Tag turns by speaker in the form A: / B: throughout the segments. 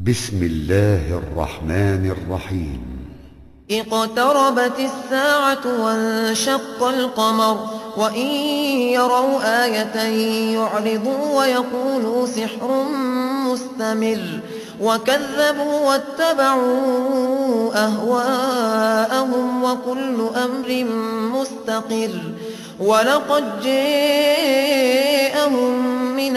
A: بسم الله الرحمن الرحيم.
B: اقتربت الساعة وانشق القمر وإن يروا آية يعرضوا ويقولوا سحر مستمر وكذبوا واتبعوا أهواءهم وكل أمر مستقر ولقد جاءهم من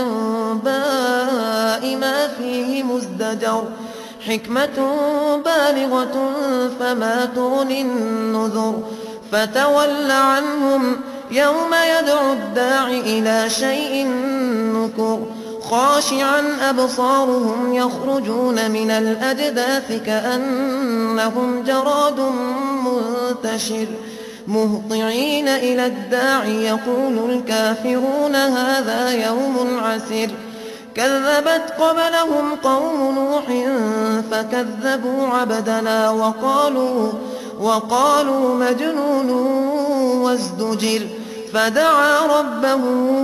B: الأنباء ما فيه مزدجر حكمة بالغة فما تغني النذر فتول عنهم يوم يدعو الداع إلى شيء نكر خاشعا أبصارهم يخرجون من الأجداث كأنهم جراد منتشر مهطعين إلى الداع يقول الكافرون هذا يوم عسر كذبت قبلهم قوم نوح فكذبوا عبدنا وقالوا مجنون وازدجر فدعا ربه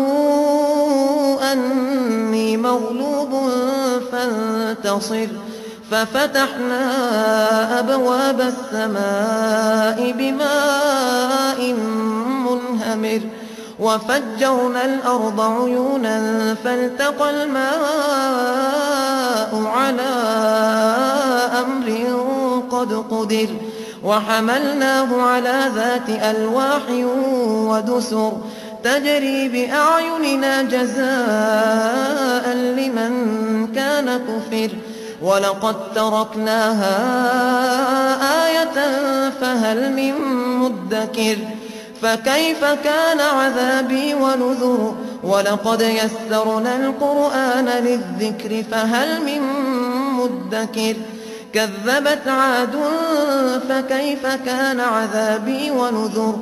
B: أني مغلوب فانتصر ففتحنا أبواب السماء بماء منهمر وفجرنا الأرض عيونا فالتقى الماء على أمر قد قدر وحملناه على ذات ألواح ودسر تجري بأعيننا جزاء لمن كان كفر ولقد تركناها آية فهل من مدكر فكيف كان عذابي ونذر ولقد يسرنا القرآن للذكر فهل من مدكر كذبت عاد فكيف كان عذابي ونذر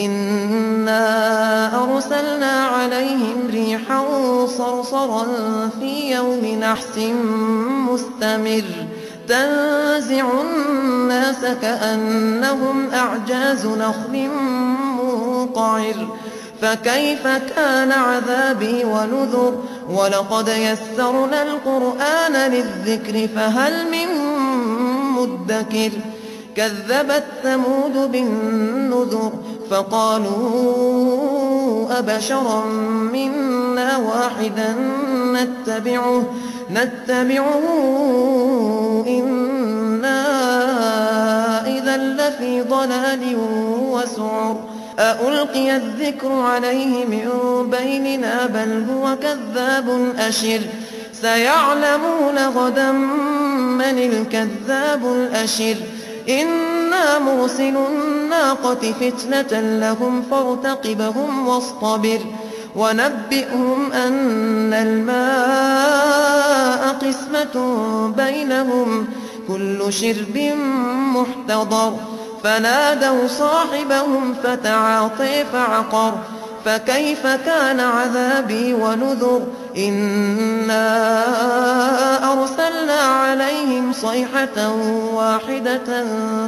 B: إنا أرسلنا عليهم ريحا صرصرا في يوم نحس مستمر تنزع الناس كأنهم أعجاز نخل منقعر فكيف كان عذابي ونذر ولقد يسرنا القرآن للذكر فهل من مدكر كذبت ثمود بالنذر فقالوا أبشرا منا واحدا نتبعه إنا إذا لفي ضلال وسعر أألقي الذكر عليه من بيننا بل هو كذاب أشر سيعلمون غدا من الكذاب الأشر إنا مرسل الناقة فتنة لهم فارتقبهم واصطبر ونبئهم أن الماء قسمة بينهم كل شرب محتضر فنادوا صاحبهم فتعاطي فعقر فكيف كان عذابي ونذر إنا أرسلنا عليهم صيحة واحدة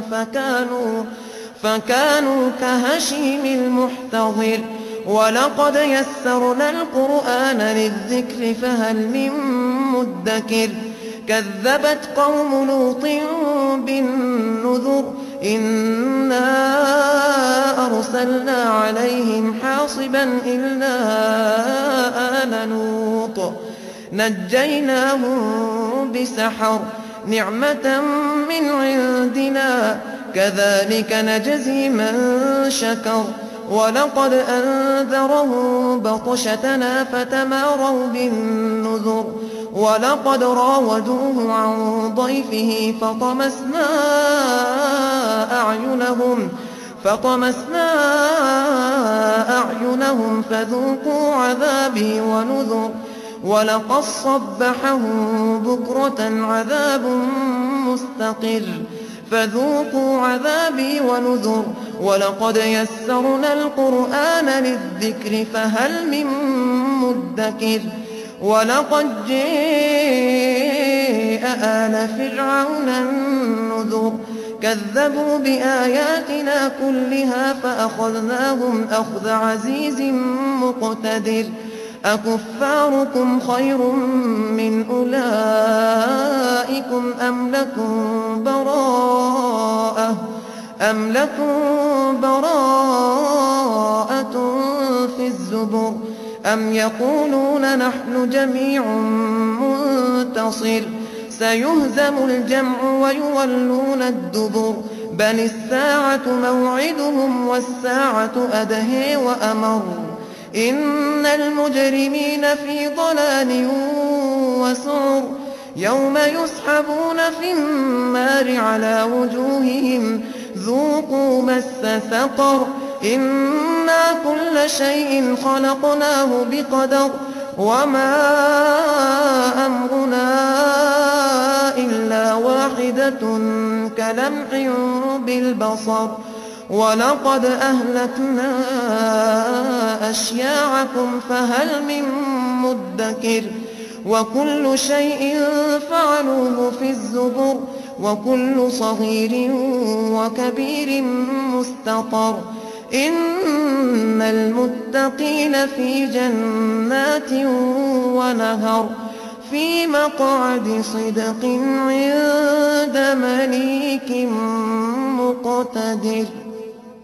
B: فكانوا كهشيم المحتضر ولقد يسرنا القرآن للذكر فهل من مدكر كذبت قوم لوط بالنذر إنا أرسلنا عليهم حاصبا إلا آل لوط نجيناهم بسحر نعمة من عندنا كذلك نجزي من شكر ولقد أنذرهم بطشتنا فتماروا بالنذر ولقد راودوه عن ضيفه فطمسنا أعينهم فذوقوا عذابي ونذر ولقد صبحهم بكرة عذاب مستقر فذوقوا عذابي ونذر ولقد يسرنا القرآن للذكر فهل من مدكر ولقد جاء آل فرعون النذر كذبوا بآياتنا كلها فأخذناهم أخذ عزيز مقتدر أكفاركم خير من أولئكم أم لكم براءة في الزبر أم يقولون نحن جميع منتصر سيهزم الجمع ويولون الدبر بل الساعة موعدهم والساعة أدهى وأمر إن المجرمين في ضلال وسعر يوم يسحبون في النار على وجوههم ذوقوا مس سقر إنا كل شيء خلقناه بقدر وما أمرنا إلا واحدة كلمح بالبصر ولقد أهلكنا أشياعكم فهل من مدكر وكل شيء فعلوه في الزبر وكل صغير وكبير مستطر إن المتقين في جنات ونهر في مقعد صدق عند مليك مقتدر.